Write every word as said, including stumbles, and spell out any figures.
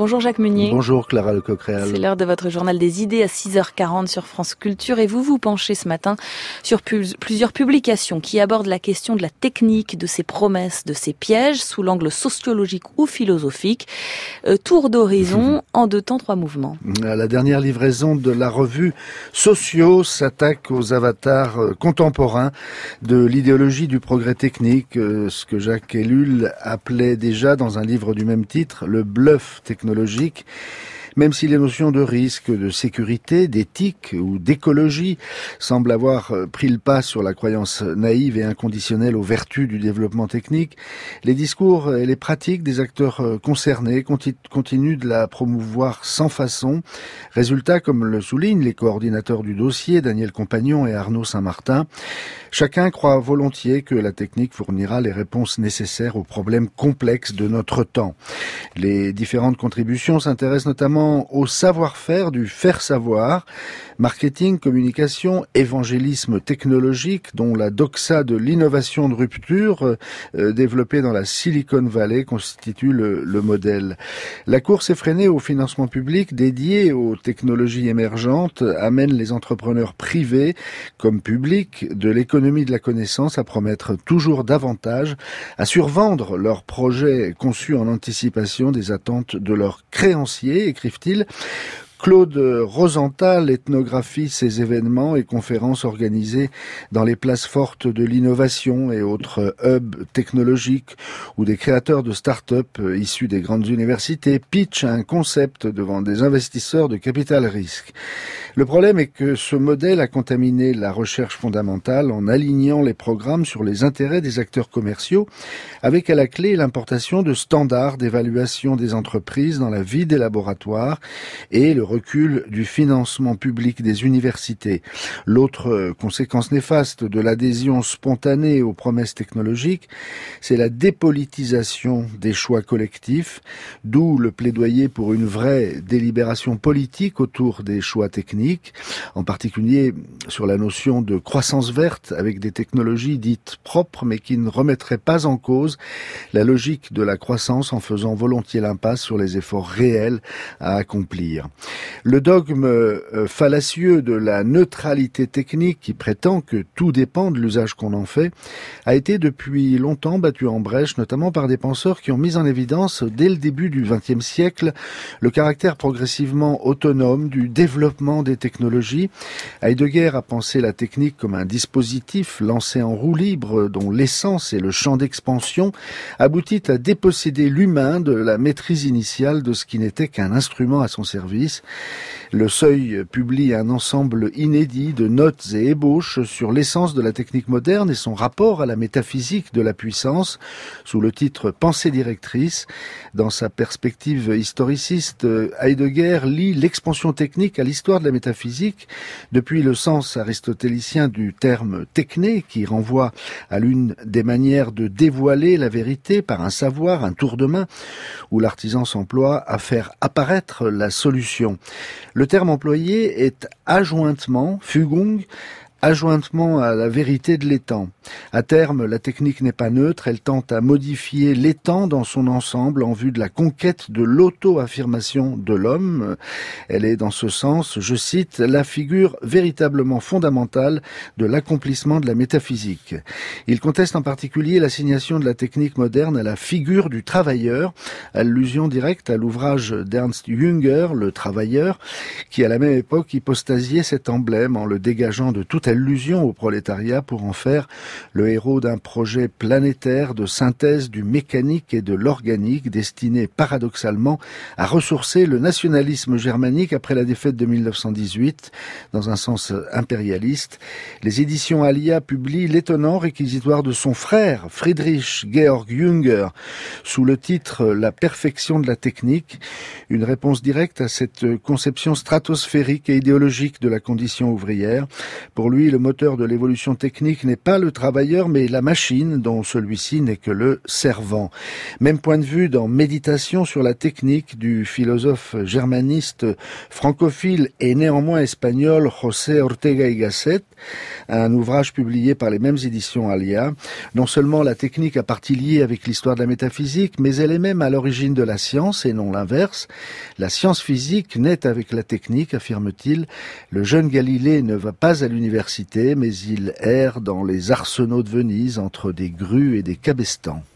Bonjour Jacques Meunier. Bonjour Clara Lecoq-Réal. C'est l'heure de votre journal des idées à six heures quarante sur France Culture et vous vous penchez ce matin sur pu- plusieurs publications qui abordent la question de la technique, de ses promesses, de ses pièges sous l'angle sociologique ou philosophique. Euh, tour d'horizon en deux temps, trois mouvements. La dernière livraison de la revue Sociaux s'attaque aux avatars contemporains de l'idéologie du progrès technique, ce que Jacques Ellul appelait déjà dans un livre du même titre, le bluff technologique. Même si les notions de risque, de sécurité, d'éthique ou d'écologie semblent avoir pris le pas sur la croyance naïve et inconditionnelle aux vertus du développement technique, les discours et les pratiques des acteurs concernés continuent de la promouvoir sans façon. Résultat, comme le soulignent les coordinateurs du dossier, Daniel Compagnon et Arnaud Saint-Martin, chacun croit volontiers que la technique fournira les réponses nécessaires aux problèmes complexes de notre temps. Les différentes contributions s'intéressent notamment au savoir-faire du faire-savoir, marketing, communication, évangélisme technologique, dont la doxa de l'innovation de rupture euh, développée dans la Silicon Valley constitue le, le modèle. La course effrénée au financement public dédié aux technologies émergentes amène les entrepreneurs privés comme publics de l'économie de la connaissance à promettre toujours davantage, à survendre leurs projets conçus en anticipation des attentes de leurs créanciers, écrivent-ils. Claude Rosenthal ethnographie ces événements et conférences organisées dans les places fortes de l'innovation et autres hubs technologiques où des créateurs de start-up issus des grandes universités pitchent un concept devant des investisseurs de capital risque. Le problème est que ce modèle a contaminé la recherche fondamentale en alignant les programmes sur les intérêts des acteurs commerciaux, avec à la clé l'importation de standards d'évaluation des entreprises dans la vie des laboratoires et le recul du financement public des universités. L'autre conséquence néfaste de l'adhésion spontanée aux promesses technologiques, c'est la dépolitisation des choix collectifs, d'où le plaidoyer pour une vraie délibération politique autour des choix techniques, en particulier sur la notion de croissance verte avec des technologies dites propres mais qui ne remettraient pas en cause la logique de la croissance en faisant volontiers l'impasse sur les efforts réels à accomplir. Le dogme euh, fallacieux de la neutralité technique qui prétend que tout dépend de l'usage qu'on en fait a été depuis longtemps battu en brèche, notamment par des penseurs qui ont mis en évidence dès le début du vingtième siècle le caractère progressivement autonome du développement des technologies. Heidegger a pensé la technique comme un dispositif lancé en roue libre dont l'essence et le champ d'expansion aboutit à déposséder l'humain de la maîtrise initiale de ce qui n'était qu'un instrument à son service. Le Seuil publie un ensemble inédit de notes et ébauches sur l'essence de la technique moderne et son rapport à la métaphysique de la puissance, sous le titre Pensée directrice. Dans sa perspective historiciste, Heidegger lie l'expansion technique à l'histoire de la métaphysique, depuis le sens aristotélicien du terme techné, qui renvoie à l'une des manières de dévoiler la vérité par un savoir, un tour de main, où l'artisan s'emploie à faire apparaître la solution. Le terme employé est adjointement, Fügung, adjointement à la vérité de l'étang. À terme, la technique n'est pas neutre, elle tente à modifier l'étang dans son ensemble en vue de la conquête de l'auto-affirmation de l'homme. Elle est dans ce sens, je cite, la figure véritablement fondamentale de l'accomplissement de la métaphysique. Il conteste en particulier l'assignation de la technique moderne à la figure du travailleur, allusion directe à l'ouvrage d'Ernst Jünger, Le Travailleur, qui à la même époque hypostasiait cet emblème en le dégageant de toute allusion au prolétariat pour en faire le héros d'un projet planétaire de synthèse du mécanique et de l'organique destiné paradoxalement à ressourcer le nationalisme germanique après la défaite de mille neuf cent dix-huit dans un sens impérialiste. Les éditions Alia publient l'étonnant réquisitoire de son frère Friedrich Georg Jünger sous le titre La perfection de la technique, une réponse directe à cette conception stratosphérique et idéologique de la condition ouvrière. Pour lui, lui, le moteur de l'évolution technique n'est pas le travailleur, mais la machine, dont celui-ci n'est que le servant. Même point de vue dans Méditation sur la technique du philosophe germaniste francophile et néanmoins espagnol José Ortega y Gasset, un ouvrage publié par les mêmes éditions Alia. Non seulement la technique a partie liée avec l'histoire de la métaphysique, mais elle est même à l'origine de la science et non l'inverse. La science physique naît avec la technique, affirme-t-il. Le jeune Galilée ne va pas à l'université, mais il erre dans les arsenaux de Venise entre des grues et des cabestans.